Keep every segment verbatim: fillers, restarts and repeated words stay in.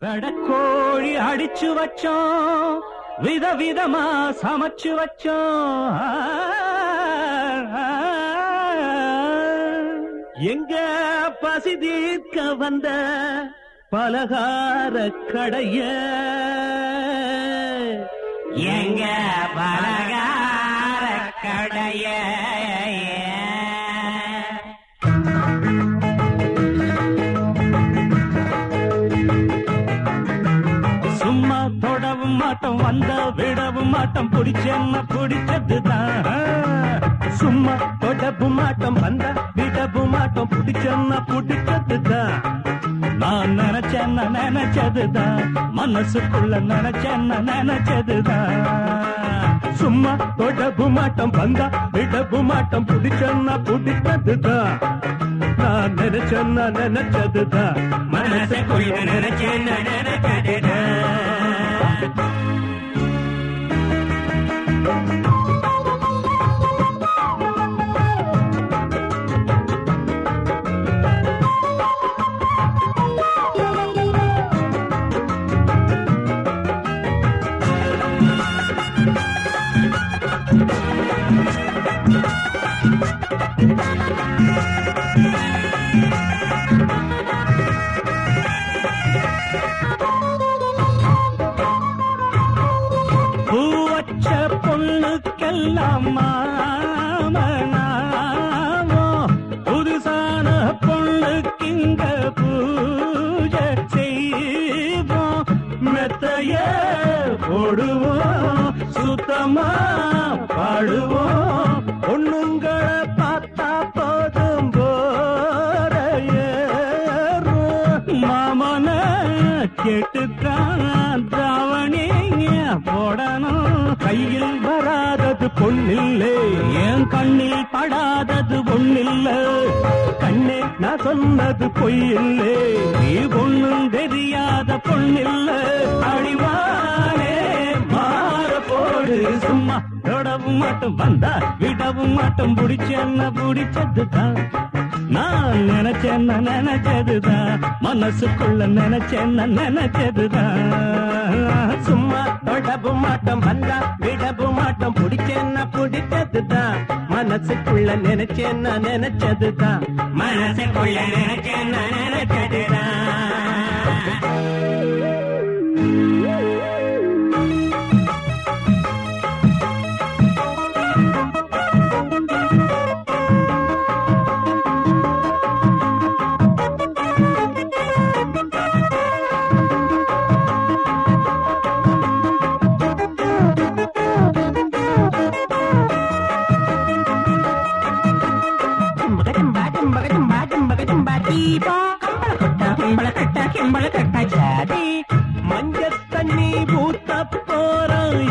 வெடக்கோழி அடிச்சு வச்சோம், விதவிதமா சமைச்சு வச்சோம். எங்க பசி தீர்க்க வந்த பலகார கடைய, எங்க பலகார கடைய. சும்மா தொடவும் மாட்டோம், வந்த விடவும் மாட்டோம், பிடிச்சென்ன பிடிச்சதுதான். சும்மா தொடவும் மாட்டோம், வந்த விடவும் மாட்டோம், பிடிச்சென்ன பிடிச்சதுதான். நான் நினைச்சேன்ன நினைச்சதுதான், மனசுக்குள்ள நினைச்சேன்ன நினைச்சதுதான். சும்மா தொடவும் மாட்டோம், வந்தா விடவும் மாட்டோம், பிடிச்சென்ன பிடிச்சதுதான். நான் நினைச்சேன்ன நினைச்சதுதான், மனசுக்குள்ள நினைச்சேன்ன நினைச்சதுதான். பூவச்ச பொண்ணுக்கெல்லாம் மாமனாவோ, புதுசான பொண்ணுக்கு இங்க பூஜை செய்வோம். மெத்தைய போடுவோம், சுத்தமா பாடுவோம். பொண்ணுங்களை பார்த்தா போதும் போற ஏறும். மாமன கேட்டுத்தான் தாவணி போடணும். கையில் வராதது பொண்ணில்லை, என் கண்ணில் படாதது பொண்ணில்ல. கண்ணே நான் சொன்னது பொய்யில்லை, நீ பொண்ணும் தெரியாத பொண்ணில்ல. அடிவானே மாற போடு, சும்மா தொடவும் மாட்டோம், வந்தா விடவும் மாட்டோம், பிடிச்சென்ன பிடிச்சதுதான். நான் நினைச்சேன்ன நினைச்சதுதான், மனசுக்குள்ள நினைச்சேன்ன நினைச்சதுதான். சும்மா தொடவும் மாட்டோம், வந்தா விடவும் மாட்டோம், பிடிச்சேன்ன பிடிச்சதுதான். மனசுக்குள்ள நினைச்சேன்ன நினைச்சதுதான், மனசுக்குள்ள நினைச்சேன்ன நினைச்சதுதான். மஞ்ச தண்ணி பூத்த போற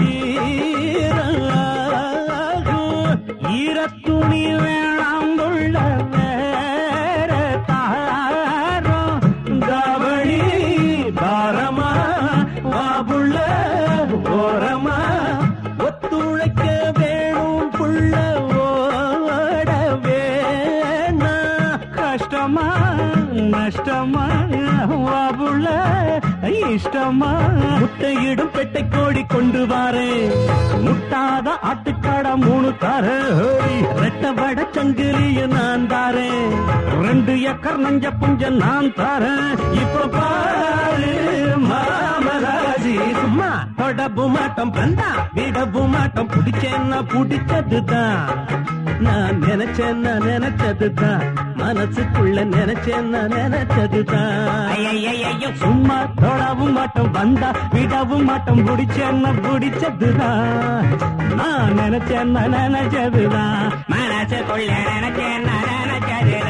ஈரத்துணி வேளாம் கொள்ள வேற தாரம். கவனி பாரமா வாபுள்ள ஓரமா, ஒத்துழைக்க வேணும் புள்ள ஓட வேணா. கஷ்டமா நஷ்டமா வாபுள்ள இஷ்டமா, முட்டையிடும் பெட்டை கோடி கொண்டு வாரே, முட்டாத ஆட்டுக்காட மூணு தார. ரெட்ட வட சங்கிலிய நான் தாரேன், ரெண்டு ஏக்கர் நஞ்ச புஞ்ச நான் தாரேன். இப்ப பாரு மாமராஜி, சும்மா தொடவும் மாட்டோம், வந்தா விடவும் மாட்டோம், பிடிச்சேன்னா பிடிச்சதுதான். நான் நினைச்சேன்னா நினைச்சதுதான், மனசுக்குள்ள நினைச்சேன்னா நினைச்சதுதான். சும்மா தொடவும் மாட்டோம், வந்தா விடவும் மாட்டோம், பிடிச்சேன்னா பிடிச்சதுதான். நான் நினைச்சேன்னா நினைச்சதுதான், மனசுக்குள்ள நினைச்சேன்ன நினைச்சதுதான்.